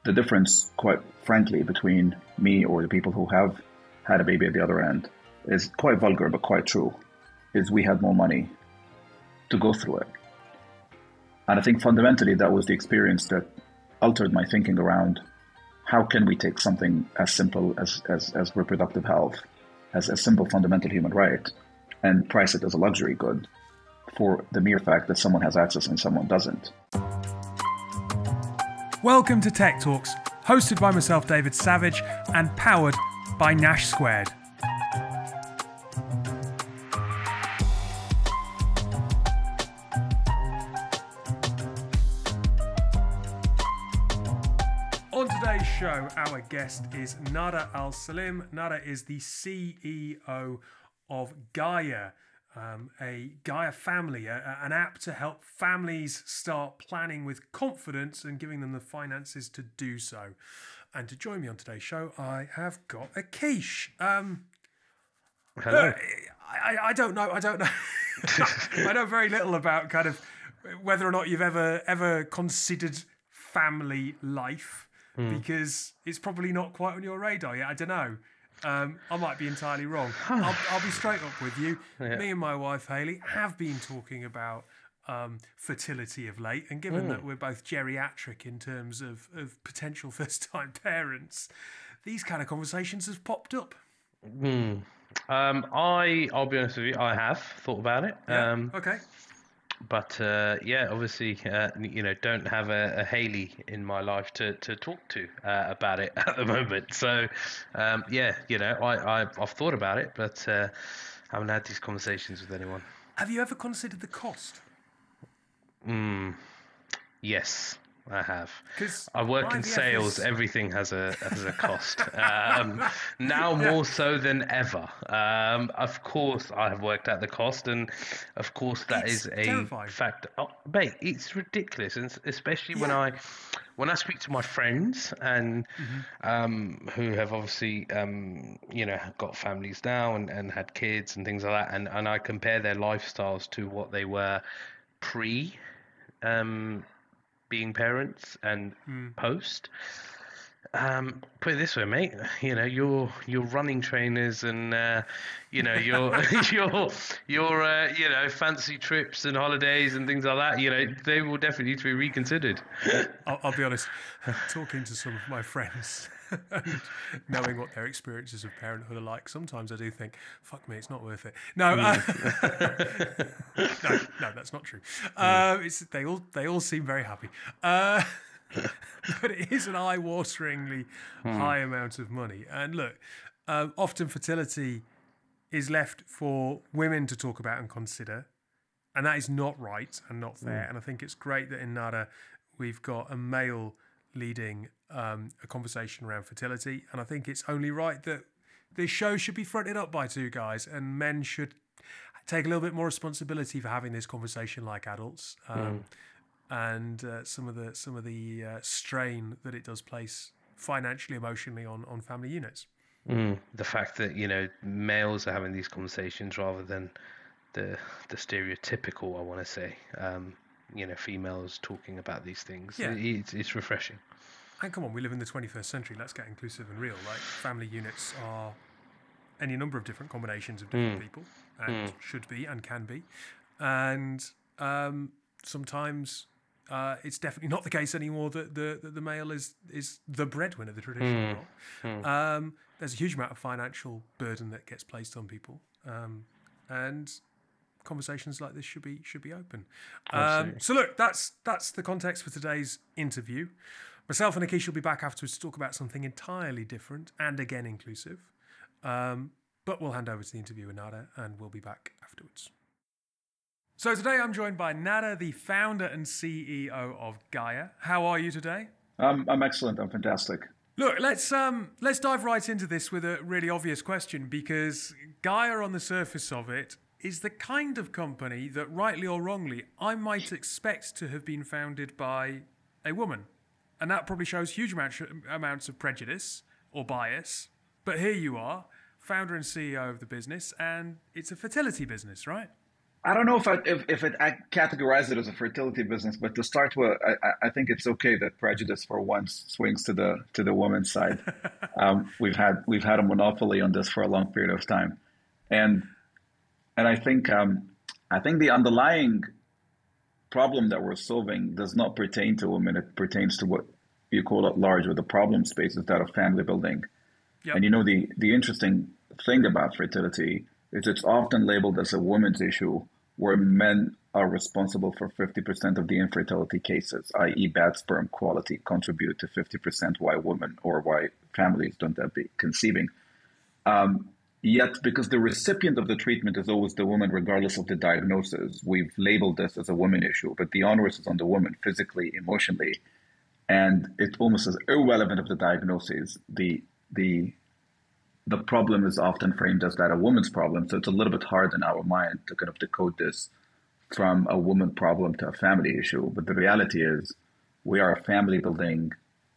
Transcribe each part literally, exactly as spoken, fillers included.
The difference, quite frankly, between me or the people who have had a baby at the other end is quite vulgar but quite true, is we had more money to go through it. And I think fundamentally that was the experience that altered my thinking around how can we take something as simple as, as, as reproductive health, as a simple fundamental human right, and price it as a luxury good for the mere fact that someone has access and someone doesn't. Welcome to Tech Talks, hosted by myself, David Savage, and powered by Nash Squared. On today's show, our guest is Nada Al Salim. Nada is the C E O of Gaia, um, a Gaia Family, a, an app to help families start planning with confidence and giving them the finances to do so. And to join me on today's show, I have got a quiche. Um, Hello. Uh, I, I don't know. I don't know. I know very little about kind of whether or not you've ever ever considered family life, mm. because it's probably not quite on your radar yet. I don't know. Um, I might be entirely wrong. I'll, I'll be straight up with you. Yeah. Me and my wife, Hayley, have been talking about um, fertility of late. And given mm. that we're both geriatric in terms of, of potential first-time parents, these kind of conversations have popped up. Mm. Um, I, I'll be honest with you, I have thought about it. Yeah. Um, okay. But uh, yeah, obviously, uh, you know, don't have a, a Hayley in my life to, to talk to uh, about it at the moment. So, um, yeah, you know, I, I I've thought about it, but uh, haven't had these conversations with anyone. Have you ever considered the cost? Mm, yes, I have. Because I work in sales. Is... Everything has a has a cost. um, now yeah. more so than ever. Um, of course, I have worked out the cost, and of course that it's is a terrifying. factor. Oh, mate, it's ridiculous, and especially yeah. when I when I speak to my friends and mm-hmm. um, who have obviously um, you know got families now and, and had kids and things like that, and, and I compare their lifestyles to what they were pre. Um, being parents and mm. post. Um, put it this way, mate. You know, your your running trainers and uh, you know your your your uh, you know fancy trips and holidays and things like that. You know, they will definitely need to be reconsidered. I'll, I'll be honest. Talking to some of my friends and knowing what their experiences of parenthood are like, sometimes I do think, "Fuck me, it's not worth it." No, uh, no, no, that's not true. Uh, it's they all they all seem very happy. Uh, But it is an eye-wateringly hmm. high amount of money. And look, um, often fertility is left for women to talk about and consider. And that is not right and not fair. Mm. And I think it's great that in Nada we've got a male leading um, a conversation around fertility. And I think it's only right that this show should be fronted up by two guys, and men should take a little bit more responsibility for having this conversation like adults. Um, mm. And uh, some of the some of the uh, strain that it does place financially, emotionally on, on family units. Mm, the fact that you know males are having these conversations rather than the the stereotypical, I want to say, um, you know, females talking about these things. Yeah. It, it's, it's refreshing. And come on, we live in the twenty-first century. Let's get inclusive and real. Like family units are any number of different combinations of different mm. people, and mm. should be and can be, and um, sometimes. Uh, it's definitely not the case anymore that the that the male is is the breadwinner, the traditional mm. role. Mm. Um, there's a huge amount of financial burden that gets placed on people, um, and conversations like this should be should be open. Um, so look, that's that's the context for today's interview. Myself and Akish will be back afterwards to talk about something entirely different and again inclusive. Um, but we'll hand over to the interview with Nada, and we'll be back afterwards. So today I'm joined by Nada, the founder and C E O of Gaia. How are you today? Um, I'm excellent. I'm fantastic. Look, let's um, let's dive right into this with a really obvious question, because Gaia, on the surface of it, is the kind of company that, rightly or wrongly, I might expect to have been founded by a woman. And that probably shows huge amounts amounts of prejudice or bias. But here you are, founder and C E O of the business, and it's a fertility business, right? I don't know if I, if if it I categorize it as a fertility business, but to start with, I, I I think it's okay that prejudice for once swings to the to the woman's side. Um, we've had we've had a monopoly on this for a long period of time, and and I think um, I think the underlying problem that we're solving does not pertain to women. It pertains to what you call at large, or the problem space is that of family building. Yep. And you know, the, the interesting thing about fertility is it's often labeled as a woman's issue, where men are responsible for fifty percent of the infertility cases, that is bad sperm quality contribute to fifty percent why women or why families don't end up conceiving. Um, yet, because the recipient of the treatment is always the woman, regardless of the diagnosis, we've labeled this as a woman issue, but the onus is on the woman physically, emotionally, and it's almost as irrelevant of the diagnosis. The the the problem is often framed as that a woman's problem. So it's a little bit hard in our mind to kind of decode this from a woman problem to a family issue. But the reality is we are a family building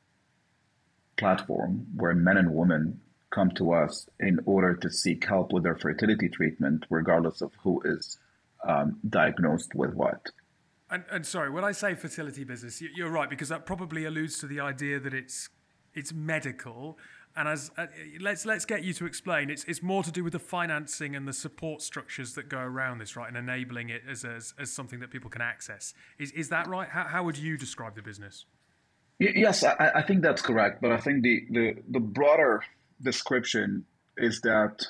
platform where men and women come to us in order to seek help with their fertility treatment, regardless of who is um, diagnosed with what. And, and sorry, when I say fertility business, you're right, because that probably alludes to the idea that it's it's medical. And as uh, let's let's get you to explain, it's it's more to do with the financing and the support structures that go around this, right, and enabling it as as, as something that people can access. Is is that right? How how would you describe the business? Yes, I, I think that's correct. But I think the, the, the broader description is that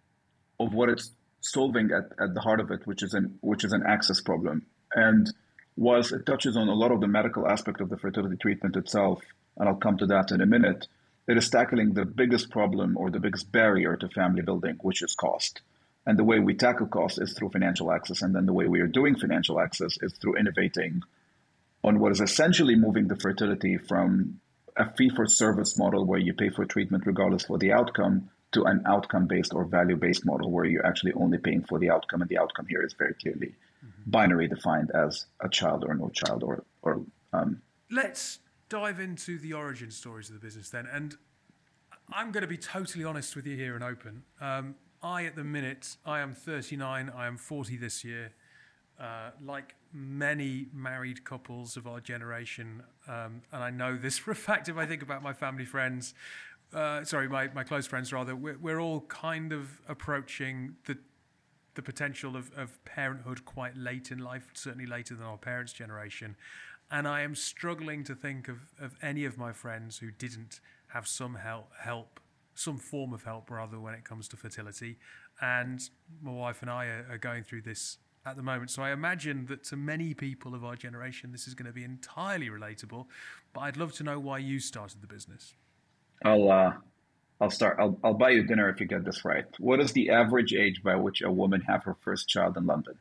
of what it's solving at, at the heart of it, which is an which is an access problem. And whilst it touches on a lot of the medical aspect of the fertility treatment itself, and I'll come to that in a minute, it is tackling the biggest problem or the biggest barrier to family building, which is cost. And the way we tackle cost is through financial access. And then the way we are doing financial access is through innovating on what is essentially moving the fertility from a fee-for-service model where you pay for treatment regardless for the outcome to an outcome-based or value-based model where you're actually only paying for the outcome. And the outcome here is very clearly mm-hmm. binary defined as a child or no child. or or. Um, Let's dive into the origin stories of the business then. And I'm going to be totally honest with you here and open. Um, I, at the minute, I am thirty-nine. I am forty this year. Uh, like many married couples of our generation, um, and I know this for a fact if I think about my family friends, uh, sorry, my, my close friends rather, we're, we're all kind of approaching the the potential of, of parenthood quite late in life, certainly later than our parents' generation. And I am struggling to think of, of any of my friends who didn't have some help, help, some form of help rather, when it comes to fertility. And my wife and I are, are going through this at the moment. So I imagine that to many people of our generation, this is going to be entirely relatable. But I'd love to know why you started the business. I'll uh, I'll start. I'll I'll buy you dinner if you get this right. What is the average age by which a woman have her first child in London?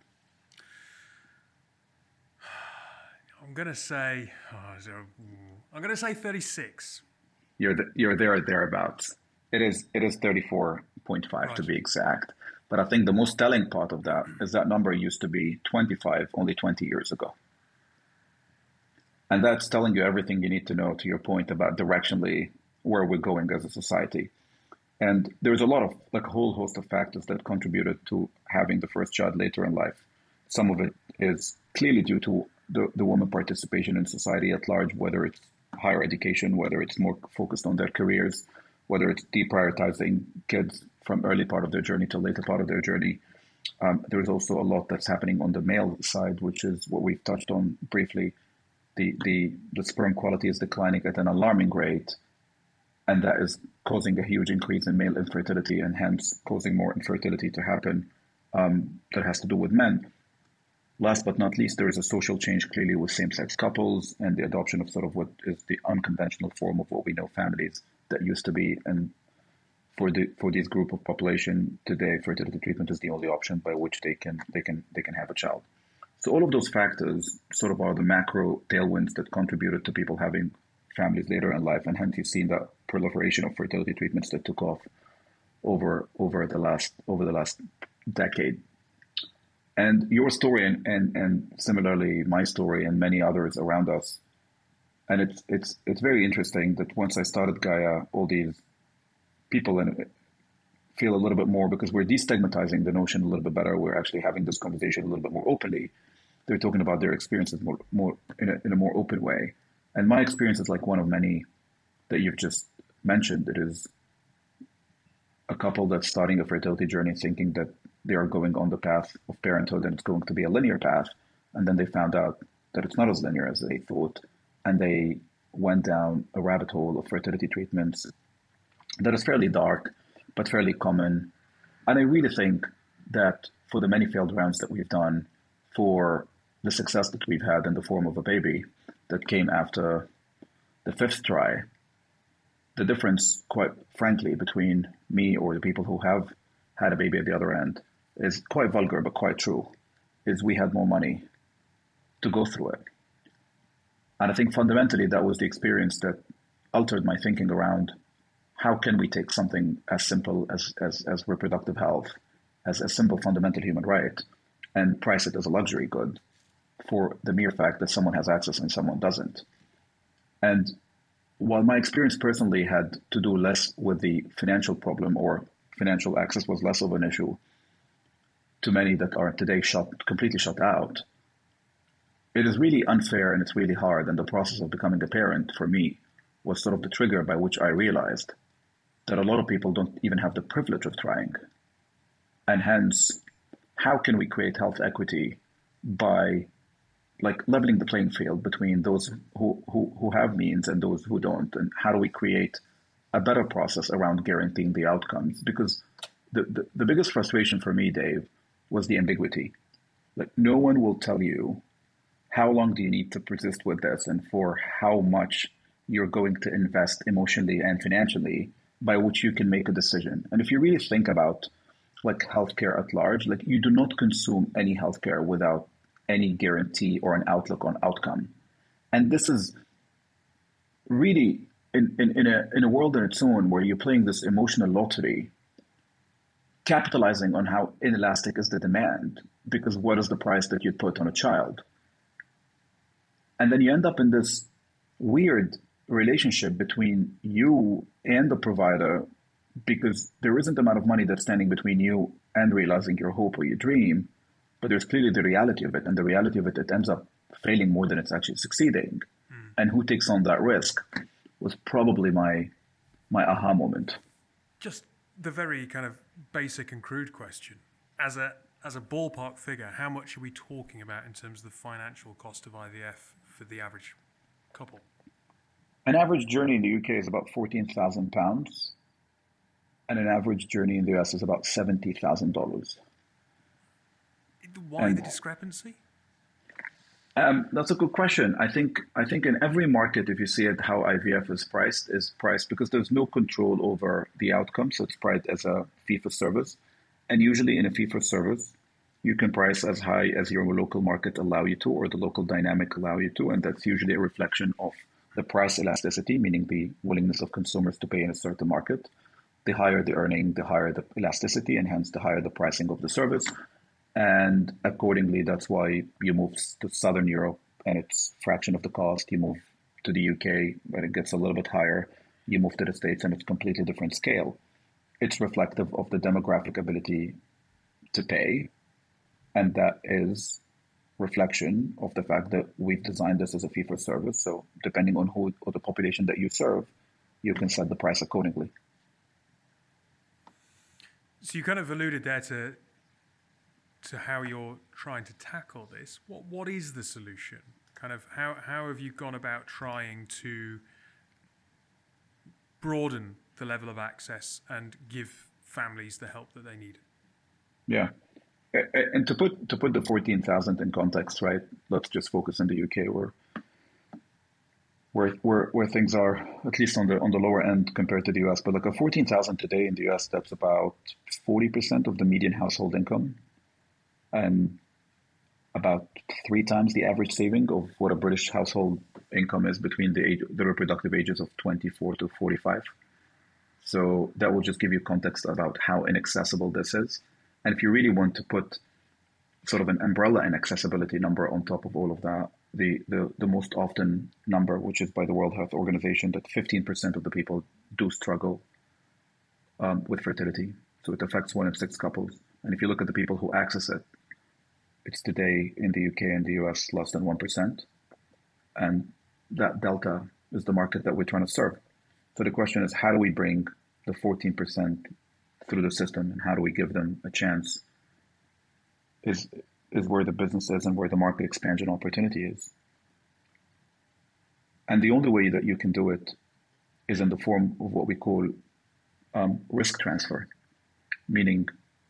I'm gonna say, oh, so, I'm gonna say thirty-six. You're the, you're there or thereabouts. It is it is thirty-four point five right. to be exact. But I think the most telling part of that is that number used to be twenty-five only twenty years ago. And that's telling you everything you need to know to your point about directionally where we're going as a society. And there's a lot of, like a whole host of factors that contributed to having the first child later in life. Some of it is clearly due to the, the woman participation in society at large, whether it's higher education, whether it's more focused on their careers, whether it's deprioritizing kids from early part of their journey to later part of their journey. Um, there's also a lot that's happening on the male side, which is what we've touched on briefly. The, the, the sperm quality is declining at an alarming rate, and that is causing a huge increase in male infertility and hence causing more infertility to happen um, that has to do with men. Last but not least, there is a social change clearly with same-sex couples and the adoption of sort of what is the unconventional form of what we know families that used to be. And for the for this group of population today, fertility treatment is the only option by which they can they can they can have a child. So all of those factors sort of are the macro tailwinds that contributed to people having families later in life, and hence you've seen that proliferation of fertility treatments that took off over over the last over the last decade. And your story and, and, and similarly my story and many others around us. And it's it's it's very interesting that once I started Gaia, all these people in feel a little bit more, because we're destigmatizing the notion a little bit better. We're actually having this conversation a little bit more openly. They're talking about their experiences more, more in, a, in a more open way. And my experience is like one of many that you've just mentioned. It is a couple that's starting a fertility journey thinking that they are going on the path of parenthood and it's going to be a linear path. And then they found out that it's not as linear as they thought. And they went down a rabbit hole of fertility treatments that is fairly dark, but fairly common. And I really think that for the many failed rounds that we've done, for the success that we've had in the form of a baby that came after the fifth try, the difference, quite frankly, between me or the people who have had a baby at the other end is quite vulgar, but quite true, is we had more money to go through it. And I think fundamentally that was the experience that altered my thinking around how can we take something as simple as, as, as reproductive health, as a simple fundamental human right, and price it as a luxury good for the mere fact that someone has access and someone doesn't. And while my experience personally had to do less with the financial problem, or financial access was less of an issue to many that are today shut, completely shut out, it is really unfair and it's really hard. And the process of becoming a parent for me was sort of the trigger by which I realized that a lot of people don't even have the privilege of trying. And hence, how can we create health equity by like leveling the playing field between those who, who, who have means and those who don't? And how do we create a better process around guaranteeing the outcomes? Because the, the, the biggest frustration for me, Dave, was the ambiguity. Like, no one will tell you how long do you need to persist with this and for how much you're going to invest emotionally and financially by which you can make a decision. And if you really think about like healthcare at large, like you do not consume any healthcare without any guarantee or an outlook on outcome. And this is really in, in, in a in a world on its own where you're playing this emotional lottery, capitalizing on how inelastic is the demand, because what is the price that you put on a child? And then you end up in this weird relationship between you and the provider, because there isn't the amount of money that's standing between you and realizing your hope or your dream, but there's clearly the reality of it. And the reality of it, it ends up failing more than it's actually succeeding. Mm. And who takes on that risk was probably my my aha moment. Just the very kind of basic and crude question. As a as a ballpark figure, how much are we talking about in terms of the financial cost of I V F for the average couple? An average journey in the U K is about fourteen thousand pounds, and an average journey in the U S is about seventy thousand dollars. Why and, the discrepancy? Um, that's a good question. I think I think in every market, if you see it, how I V F is priced is priced because there's no control over the outcome, so it's priced as a fee for service. And usually in a fee for service, you can price as high as your local market allow you to, or the local dynamic allow you to, and that's usually a reflection of the price elasticity, meaning the willingness of consumers to pay in a certain market. The higher the earning, the higher the elasticity, and hence the higher the pricing of the service. And accordingly, that's why you move to Southern Europe and it's fraction of the cost. You move to the U K when it gets a little bit higher. You move to the States and it's completely different scale. It's reflective of the demographic ability to pay. And that is reflection of the fact that we've designed this as a fee for service. So depending on who or the population that you serve, you can set the price accordingly. So you kind of alluded there to to how you're trying to tackle this. What what is the solution? Kind of how how have you gone about trying to broaden the level of access and give families the help that they need? Yeah. And to put to put the fourteen thousand in context, right? Let's just focus in the U K where where where where things are at least on the on the lower end compared to the U S. But like a fourteen thousand today in the U S, that's about forty percent of the median household income, and about three times the average saving of what a British household income is between the age, the reproductive ages of twenty-four to forty-five. So that will just give you context about how inaccessible this is. And if you really want to put sort of an umbrella inaccessibility number on top of all of that, the, the, the most often number, which is by the World Health Organization, that fifteen percent of the people do struggle um, with fertility. So it affects one in six couples. And if you look at the people who access it, it's today in the U K and the U S less than one percent. And that delta is the market that we're trying to serve. So the question is, how do we bring the fourteen percent through the system, and how do we give them a chance is is where the business is and where the market expansion opportunity is. And the only way that you can do it is in the form of what we call um, risk transfer, meaning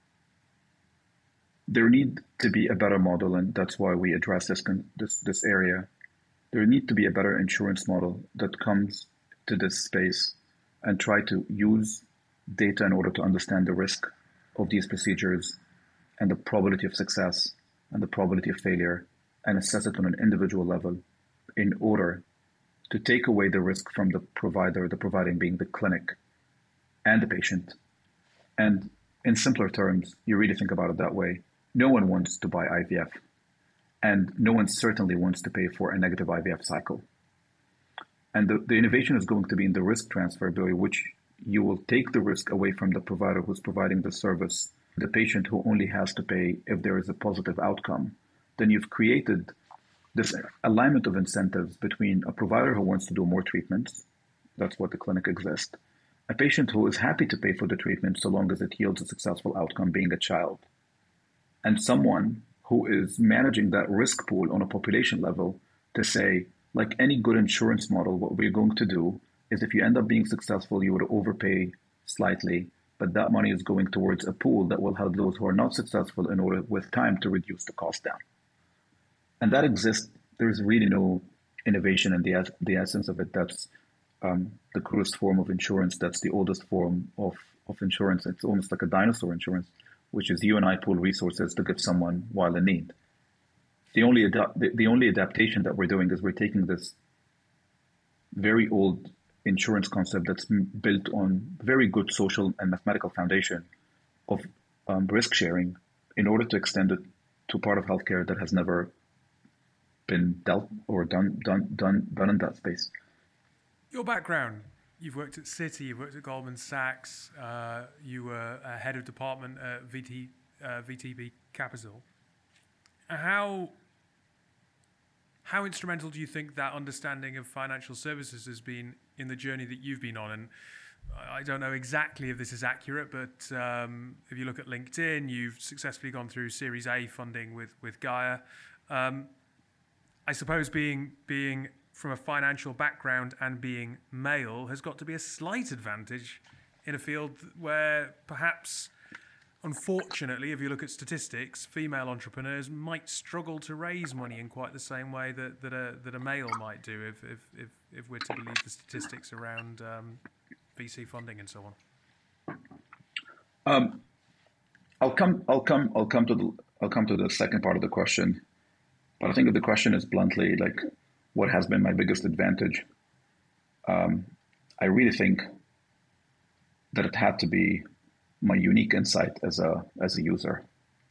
there need to be a better model, and that's why we address this this this area. There need to be a better insurance model that comes to this space and try to use data in order to understand the risk of these procedures and the probability of success and the probability of failure, and assess it on an individual level in order to take away the risk from the provider, the providing being the clinic and the patient. And in simpler terms, you really think about it that way. No one wants to buy I V F, and no one certainly wants to pay for a negative I V F cycle. And the, the innovation is going to be in the risk transfer, by which you will take the risk away from the provider who's providing the service, the patient who only has to pay if there is a positive outcome. Then you've created this alignment of incentives between a provider who wants to do more treatments, that's what the clinic exists, a patient who is happy to pay for the treatment so long as it yields a successful outcome, being a child, and someone who is managing that risk pool on a population level to say, like any good insurance model, what we're going to do is if you end up being successful, you would overpay slightly, but that money is going towards a pool that will help those who are not successful in order with time to reduce the cost down. And that exists. There's really no innovation in the, the essence of it. That's um, the crudest form of insurance. That's the oldest form of, of insurance. It's almost like a dinosaur insurance, which is you and I pool resources to give someone while in need. The only, ad- the, the only adaptation that we're doing is we're taking this very old insurance concept that's built on very good social and mathematical foundation of um, risk sharing in order to extend it to part of healthcare that has never been dealt or done done done done in that space. Your background: you've worked at Citi, you've worked at Goldman Sachs, uh, you were a head of department at V T, uh, V T B Capital. How how instrumental do you think that understanding of financial services has been in the journey that you've been on? And I don't know exactly if this is accurate, but um, if you look at LinkedIn, you've successfully gone through Series A funding with with Gaia. Um, I suppose being being from a financial background and being male has got to be a slight advantage in a field where perhaps, unfortunately, if you look at statistics, female entrepreneurs might struggle to raise money in quite the same way that, that a that a male might do, if if if, if we're to believe the statistics around um, V C funding and so on. Um, I'll come. I'll come. I'll come to the. I'll come to the second part of the question. But I think if the question is bluntly like, what has been my biggest advantage? Um, I really think that it had to be my unique insight as a as a user.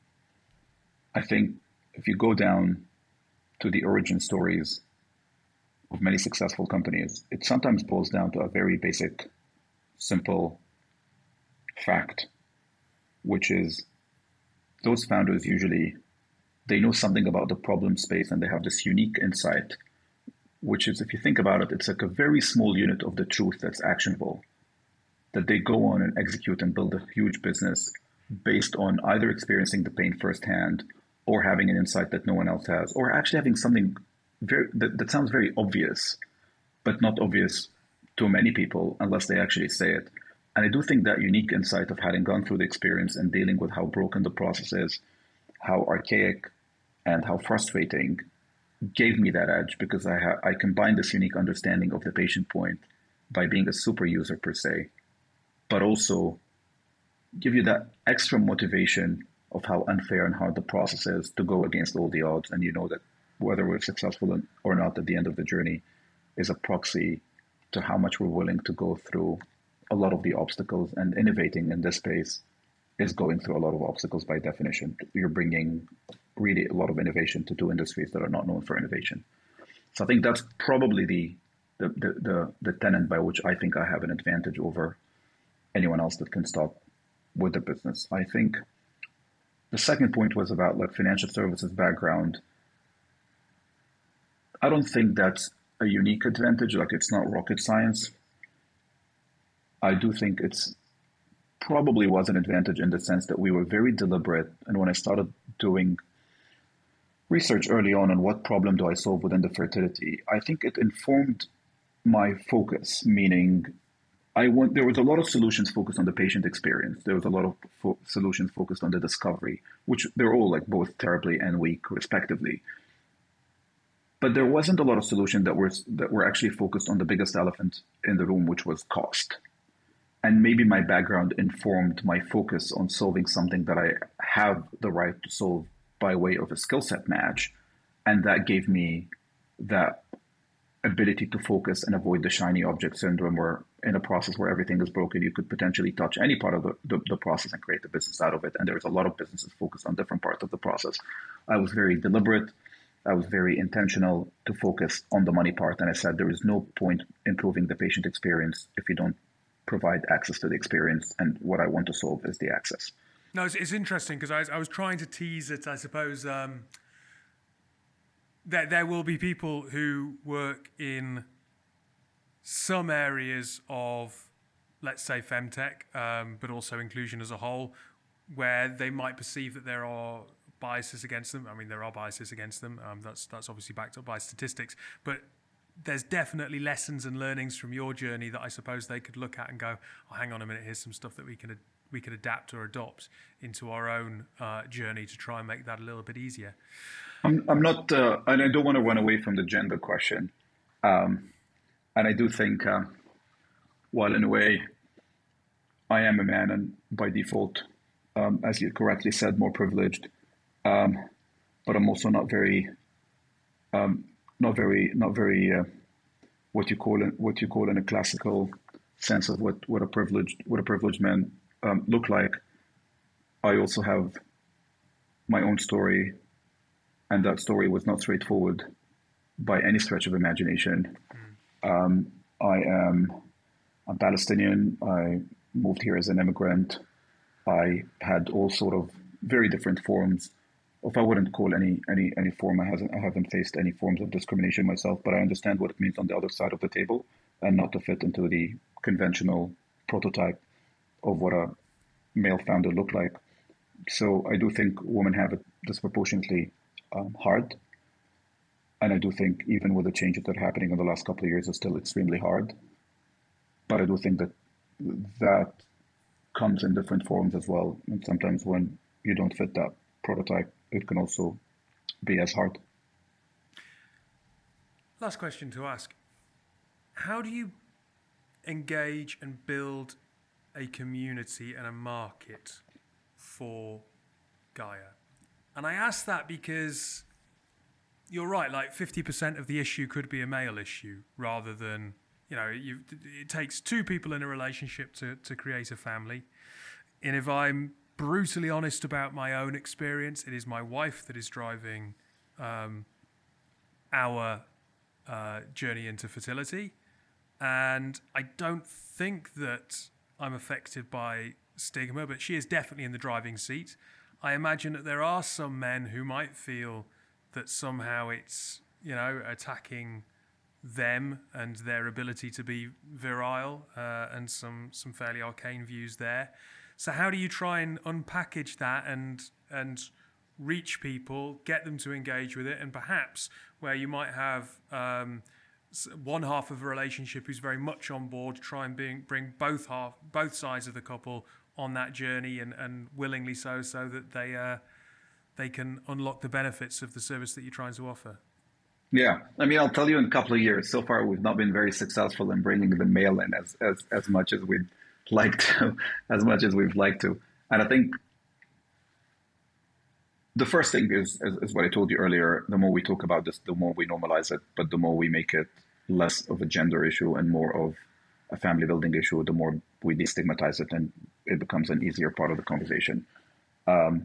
I think if you go down to the origin stories of many successful companies, it sometimes boils down to a very basic, simple fact, which is those founders usually, they know something about the problem space and they have this unique insight, which is, if you think about it, it's like a very small unit of the truth that's actionable, that they go on and execute and build a huge business based on either experiencing the pain firsthand or having an insight that no one else has, or actually having something very that, that sounds very obvious, but not obvious to many people unless they actually say it. And I do think that unique insight of having gone through the experience and dealing with how broken the process is, how archaic and how frustrating, gave me that edge, because I ha- I combined this unique understanding of the patient point by being a super user per se, but also give you that extra motivation of how unfair and hard the process is to go against all the odds. And you know that whether we're successful or not at the end of the journey is a proxy to how much we're willing to go through a lot of the obstacles. And innovating in this space is going through a lot of obstacles by definition. You're bringing really a lot of innovation to two industries that are not known for innovation. So I think that's probably the the the the, the tenet by which I think I have an advantage over anyone else that can start with the business. I think the second point was about like financial services background. I don't think that's a unique advantage. Like it's not rocket science. I do think it's probably was an advantage in the sense that we were very deliberate. And when I started doing research early on on what problem do I solve within the fertility, I think it informed my focus, meaning I want, there was a lot of solutions focused on the patient experience. There was a lot of fo- solutions focused on the discovery, which they're all like both terribly and weak respectively. But there wasn't a lot of solutions that were that were actually focused on the biggest elephant in the room, which was cost. And maybe my background informed my focus on solving something that I have the right to solve by way of a skill set match. And that gave me that ability to focus and avoid the shiny object syndrome, where in a process where everything is broken, you could potentially touch any part of the, the, the process and create a business out of it. And there's a lot of businesses focused on different parts of the process. I was very deliberate. I was very intentional to focus on the money part. And I said, there is no point improving the patient experience if you don't provide access to the experience. And what I want to solve is the access. No, it's, it's interesting because I, I was trying to tease it, I suppose, um, that there will be people who work in some areas of, let's say, femtech, um, but also inclusion as a whole, where they might perceive that there are biases against them. I mean, there are biases against them. Um, that's that's obviously backed up by statistics. But there's definitely lessons and learnings from your journey that I suppose they could look at and go, oh, hang on a minute, here's some stuff that we can ad- we could adapt or adopt into our own uh, journey to try and make that a little bit easier. I'm, I'm not, uh, and I don't want to run away from the gender question. Um, and I do think, uh, while in a way, I am a man and by default, um, as you correctly said, more privileged. Um, but I'm also not very, um, not very, not very, uh, what you call it, what you call in a classical sense of what, what a privileged, what a privileged man um, look like. I also have my own story, and that story was not straightforward by any stretch of imagination. Mm. Um, I am I'm Palestinian. I moved here as an immigrant. I had all sort of very different forms. If I wouldn't call any any any form, I haven't I haven't faced any forms of discrimination myself, but I understand what it means on the other side of the table, and not to fit into the conventional prototype of what a male founder looked like. So I do think women have it disproportionately um, hard, and I do think even with the changes that are happening in the last couple of years, it's still extremely hard. But I do think that that comes in different forms as well, and sometimes when you don't fit that prototype, it can also be as hard. Last question to ask. How do you engage and build a community and a market for Gaia? And I ask that because you're right, like fifty percent of the issue could be a male issue rather than, you know, you, it takes two people in a relationship to, to create a family. And if I'm brutally honest about my own experience, it is my wife that is driving um, our uh, journey into fertility. And I don't think that I'm affected by stigma, but she is definitely in the driving seat. I imagine that there are some men who might feel that somehow it's, you know, attacking them and their ability to be virile, uh, and some some fairly arcane views there. So how do you try and unpackage that and and reach people, get them to engage with it, and perhaps where you might have um, one half of a relationship who's very much on board, try and bring, bring both half both sides of the couple on that journey, and, and willingly so, so that they uh, they can unlock the benefits of the service that you're trying to offer? Yeah, I mean, I'll tell you, in a couple of years, so far we've not been very successful in bringing the male in as as, as much as we'd like to, as much as we've liked to. And I think the first thing is, is, is what I told you earlier. The more we talk about this, the more we normalize it, but the more we make it less of a gender issue and more of a family building issue, the more we destigmatize it, and it becomes an easier part of the conversation. Um,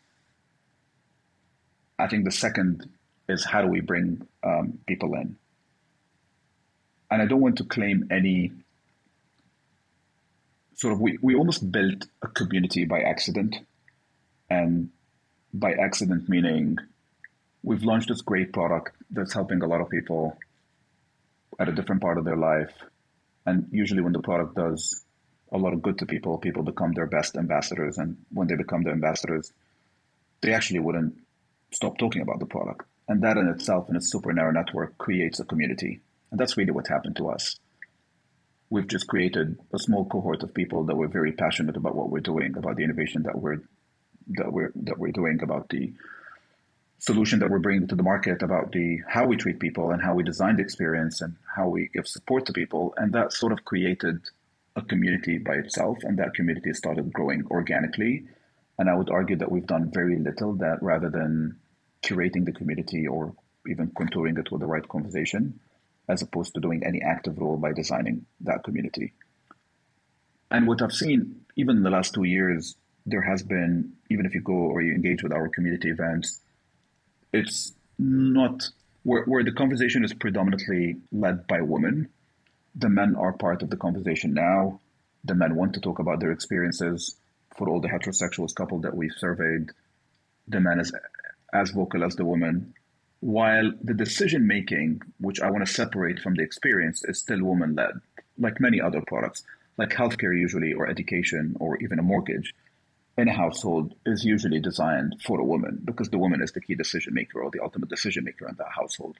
I think the second is, how do we bring um, people in? And I don't want to claim any sort of we, we almost built a community by accident. And by accident meaning we've launched this great product that's helping a lot of people at a different part of their life. And usually when the product does a lot of good to people, people become their best ambassadors. And when they become the ambassadors, they actually wouldn't stop talking about the product. And that in itself, in a super narrow network, creates a community. And that's really what happened to us. We've just created a small cohort of people that were very passionate about what we're doing, about the innovation that we're that we're that we're doing, about the solution that we're bringing to the market, about the how we treat people and how we design the experience and how we give support to people. And that sort of created a community by itself, and that community started growing organically. And I would argue that we've done very little that rather than curating the community or even contouring it with the right conversation, as opposed to doing any active role by designing that community. And what I've seen, even in the last two years, there has been, even if you go or you engage with our community events, it's not, where, where the conversation is predominantly led by women. The men are part of the conversation now. The men want to talk about their experiences. For all the heterosexual couples that we've surveyed, the man is as vocal as the woman, while the decision-making, which I want to separate from the experience, is still woman-led, like many other products, like healthcare usually, or education, or even a mortgage in a household is usually designed for a woman because the woman is the key decision-maker or the ultimate decision-maker in that household.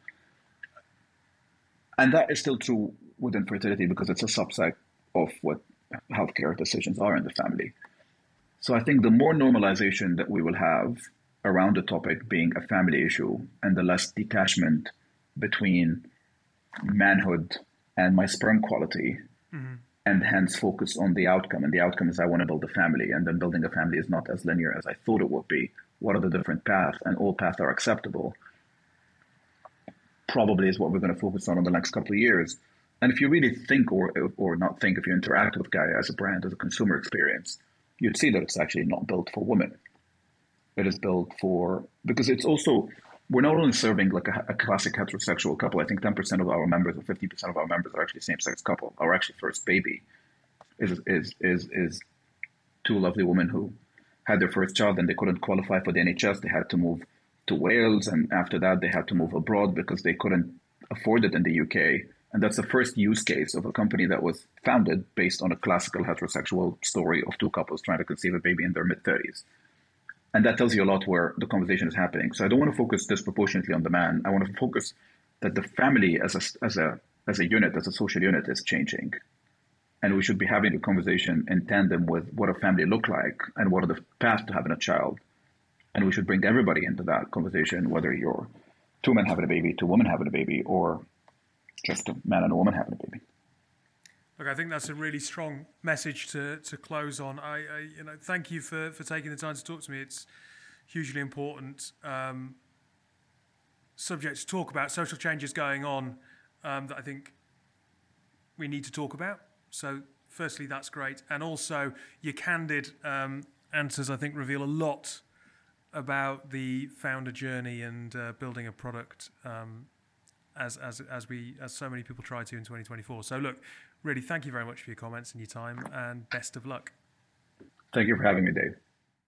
And that is still true within fertility because it's a subset of what healthcare decisions are in the family. So I think the more normalization that we will have around the topic being a family issue and the less detachment between manhood and my sperm quality, mm-hmm. and hence focus on the outcome. And the outcome is I want to build a family, and then building a family is not as linear as I thought it would be. What are the different paths? And all paths are acceptable. Probably is what we're going to focus on in the next couple of years. And if you really think or or not think, if you interact with Gaia as a brand, as a consumer experience, you'd see that it's actually not built for women. It is built for, because it's also, we're not only serving like a, a classic heterosexual couple. I think ten percent of our members or fifty percent of our members are actually same-sex couple. Our actually first baby is is is is two lovely women who had their first child and they couldn't qualify for the N H S. They had to move to Wales, and after that they had to move abroad because they couldn't afford it in the U K. And that's the first use case of a company that was founded based on a classical heterosexual story of two couples trying to conceive a baby in their mid-thirties. And that tells you a lot where the conversation is happening. So I don't want to focus disproportionately on the man. I want to focus that the family as a, as a, as a unit, as a social unit is changing. And we should be having a conversation in tandem with what a family look like and what are the paths to having a child. And we should bring everybody into that conversation, whether you're two men having a baby, two women having a baby, or just a man and a woman having a baby. Look, I think that's a really strong message to, to close on. I, I, you know, thank you for, for taking the time to talk to me. It's hugely important um, subject to talk about. Social changes going on um, that I think we need to talk about. So, firstly, that's great, and also your candid um, answers, I think, reveal a lot about the founder journey and uh, building a product um, as as as we as so many people try to in twenty twenty-four. So, look. Really, thank you very much for your comments and your time, and best of luck. Thank you for having me, Dave.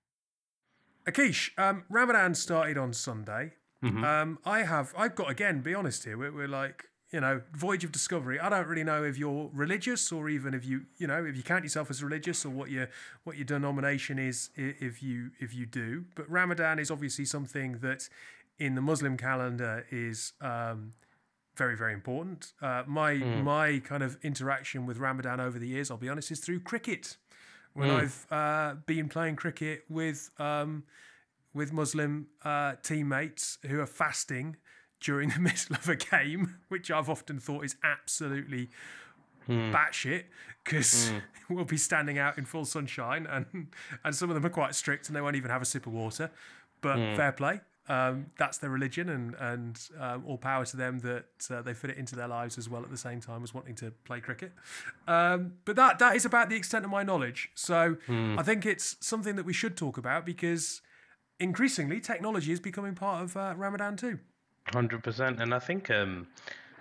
Akish, um, Ramadan started on Sunday. Mm-hmm. Um, I have, I've got, again, be honest here, we're, we're like, you know, Voyage of Discovery. I don't really know if you're religious or even if you, you know, if you count yourself as religious or what your what your denomination is if you if you do. But Ramadan is obviously something that in the Muslim calendar is Um, very, very important. Uh, my mm. my kind of interaction with Ramadan over the years, I'll be honest, is through cricket. When mm. I've uh, been playing cricket with um, with Muslim uh, teammates who are fasting during the middle of a game, which I've often thought is absolutely mm. batshit, because mm. we'll be standing out in full sunshine, and and some of them are quite strict and they won't even have a sip of water. But mm. fair play. Um, that's their religion, and and um, all power to them that uh, they fit it into their lives as well at the same time as wanting to play cricket. Um, but that that is about the extent of my knowledge. So mm. I think it's something that we should talk about because increasingly technology is becoming part of uh, Ramadan too. one hundred percent. And I think um,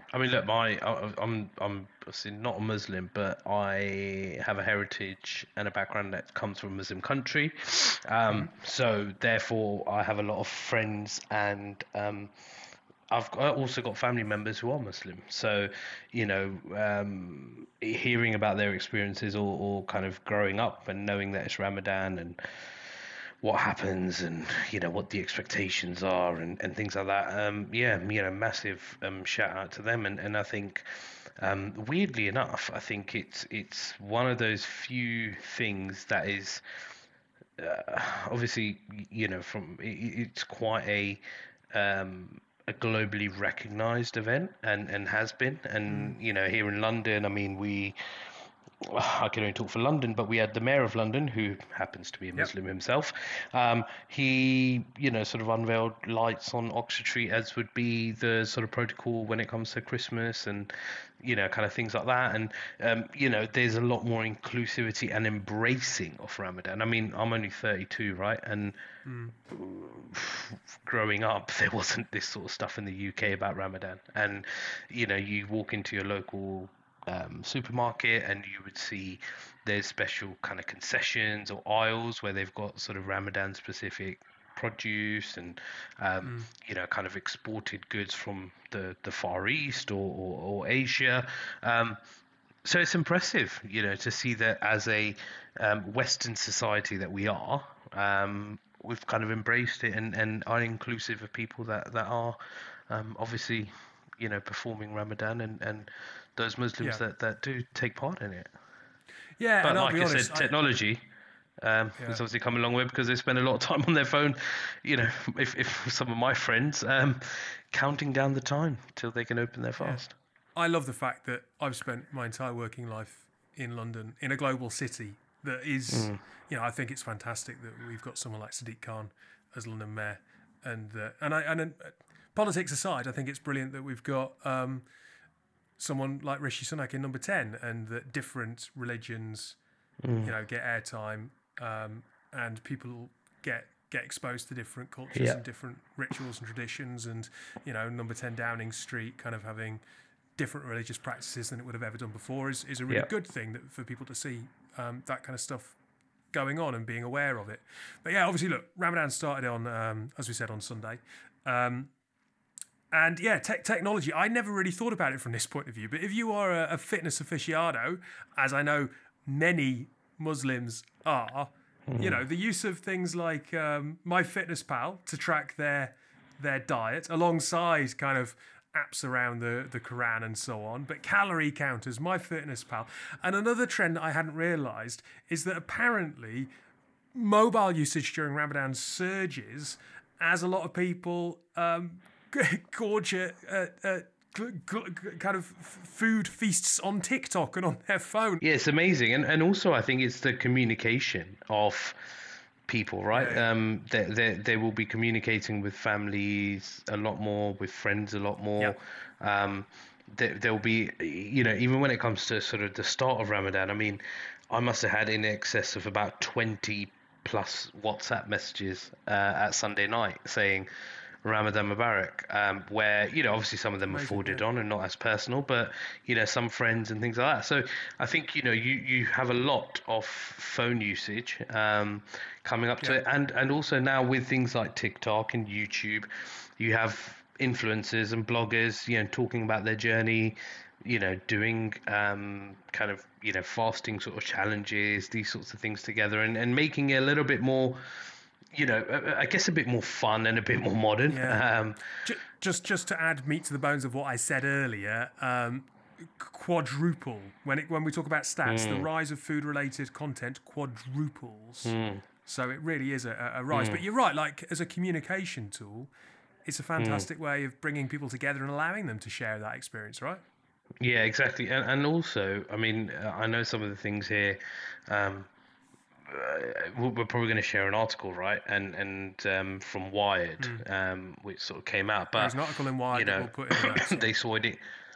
I mean, look, my I- I'm I'm obviously not a Muslim, but I have a heritage and a background that comes from a Muslim country. Um, so therefore, I have a lot of friends, and um, I've got, also got family members who are Muslim. So, you know, um, hearing about their experiences, or, or kind of growing up and knowing that it's Ramadan and what happens, and you know what the expectations are, and, and things like that. Um, yeah, you know, massive um, shout out to them. And, and I think, um, weirdly enough, I think it's it's one of those few things that is uh, obviously, you know, from it, it's quite a um, a globally recognized event, and, and has been. And you know, here in London, I mean, we I can only talk for London, but we had the mayor of London, who happens to be a Yep. Muslim himself. Um, he, you know, sort of unveiled lights on Oxford Street, as would be the sort of protocol when it comes to Christmas, and, you know, kind of things like that. And, um, you know, there's a lot more inclusivity and embracing of Ramadan. I mean, I'm only thirty-two, right? And growing up, there wasn't this sort of stuff in the U K about Ramadan. And, you know, you walk into your local um, supermarket, and you would see there's special kind of concessions or aisles where they've got sort of Ramadan specific produce, and um, you know, kind of exported goods from the, the Far East, or, or, or Asia. Um, so it's impressive, you know, to see that as a um, Western society that we are, um, we've kind of embraced it, and, and are inclusive of people that, that are um, obviously, you know, performing Ramadan, and, and those Muslims Yeah. that, that do take part in it. Yeah, But and I'll like be I honest, said, I- technology um, Yeah. has obviously come a long way, because they spend a lot of time on their phone. You know, if, if some of my friends um, counting down the time till they can open their fast. I love the fact that I've spent my entire working life in London, in a global city that is, you know, I think it's fantastic that we've got someone like Sadiq Khan as London mayor, and uh, and I and uh, politics aside, I think it's brilliant that we've got um, someone like Rishi Sunak in number ten, and that different religions, you know, get airtime, um, and people get get exposed to different cultures Yeah. and different rituals and traditions, and you know, number ten Downing Street kind of having different religious practices than it would have ever done before is, is a really Yeah. good thing that, for people to see um, that kind of stuff going on and being aware of it. But yeah, obviously, look, Ramadan started on, um, as we said, on Sunday. Um, and yeah, te- technology, I never really thought about it from this point of view. But if you are a, a fitness aficionado, as I know many Muslims are, you know, the use of things like um, MyFitnessPal to track their their diet alongside kind of apps around the, the Quran and so on, but calorie counters, MyFitnessPal. And another trend that I hadn't realised is that apparently mobile usage during Ramadan surges as a lot of people um, gorge at, at, at gl- gl- kind of food feasts on TikTok and on their phone. Yeah, it's amazing, and and also I think it's the communication of people, right? Yeah, yeah. Um, they, they they will be communicating with families a lot more, with friends a lot more. Um, there there will be, you know, even when it comes to sort of the start of Ramadan. I mean, I must have had in excess of about twenty plus WhatsApp messages uh, at Sunday night saying Ramadan Mubarak, um, where, you know, obviously some of them are Amazing, forwarded yeah. on and not as personal, but, you know, some friends and things like that. So I think, you know, you, you have a lot of phone usage um, coming up to Yeah. it. And, and also now with things like TikTok and YouTube, you have influencers and bloggers, you know, talking about their journey, you know, doing um, kind of, you know, fasting sort of challenges, these sorts of things together, and, and making it a little bit more, you know, I guess a bit more fun and a bit more modern. Yeah. Um, Ju- Just just to add meat to the bones of what I said earlier, um, quadruple when it when we talk about stats, the rise of food related content quadruples. So it really is a, a rise. But you're right, like as a communication tool, it's a fantastic way of bringing people together and allowing them to share that experience, right? yeah, exactly. And, and also, I mean, uh, I know some of the things here. Um, uh, we're we're probably going to share an article, right? And and um, from Wired, um, which sort of came out. But There's an article in Wired you that know, we'll put in the notes. they saw it.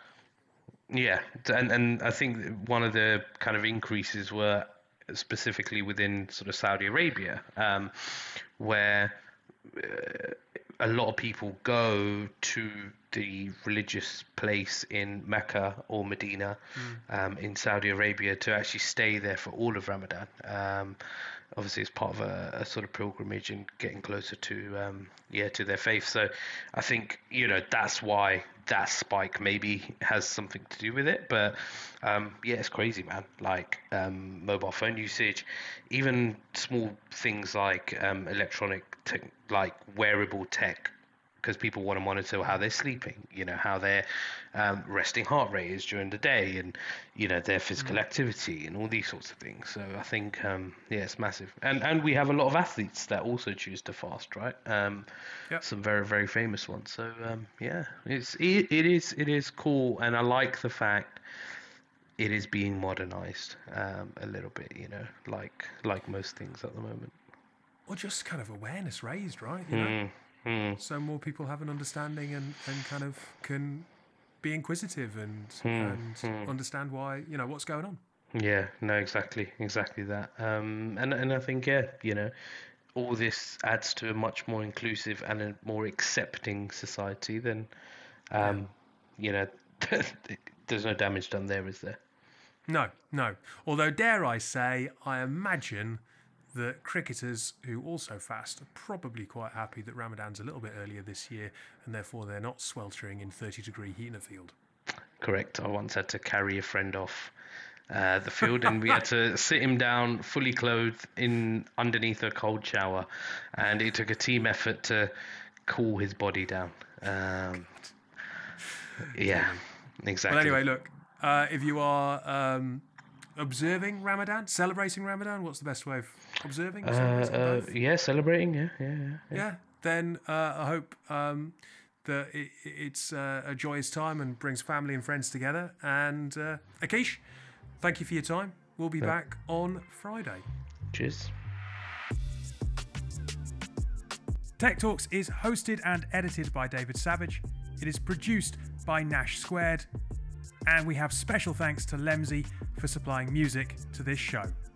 Yeah, and and I think one of the kind of increases were specifically within sort of Saudi Arabia, um, where uh, a lot of people go to the religious place in Mecca or Medina, mm. um, in Saudi Arabia, to actually stay there for all of Ramadan. Um, obviously, it's part of a, a sort of pilgrimage and getting closer to um, yeah to their faith. So I think, you know, that's why that spike maybe has something to do with it. But um, yeah, it's crazy, man. Like um, mobile phone usage, even small things like um, electronic tech, like wearable tech, because people want to monitor how they're sleeping, you know, how their um, resting heart rate is during the day, and, you know, their physical activity and all these sorts of things. So I think, um, yeah, it's massive. And and we have a lot of athletes that also choose to fast, right? Um, yep. Some very, very famous ones. So, um, yeah, it's it, it is it is cool. And I like the fact it is being modernized um, a little bit, you know, like like most things at the moment. Or just kind of awareness raised, right? You know? Mm. Mm. So more people have an understanding and, and kind of can be inquisitive and mm. and mm. understand why, you know, what's going on. Yeah, no, exactly, exactly that. Um, and and I think, yeah, you know, all this adds to a much more inclusive and a more accepting society than, um, yeah. you know, there's no damage done there, is there? No, no. Although, dare I say, I imagine that cricketers who also fast are probably quite happy that Ramadan's a little bit earlier this year, and therefore they're not sweltering in thirty degree heat in a field. Correct. I once had to carry a friend off uh, the field, and we had to sit him down fully clothed in underneath a cold shower, and it took a team effort to cool his body down. Um, yeah, exactly. Well, anyway, look, uh, if you are um, observing Ramadan, celebrating Ramadan, what's the best way of observing? Uh, uh, yeah, celebrating. Yeah, yeah, yeah. Yeah. yeah then uh, I hope um, that it, it's uh, a joyous time and brings family and friends together. And uh, Akish, thank you for your time. We'll be yeah. back on Friday. Cheers. Tech Talks is hosted and edited by David Savage. It is produced by Nash Squared. And we have special thanks to Lemsey for supplying music to this show.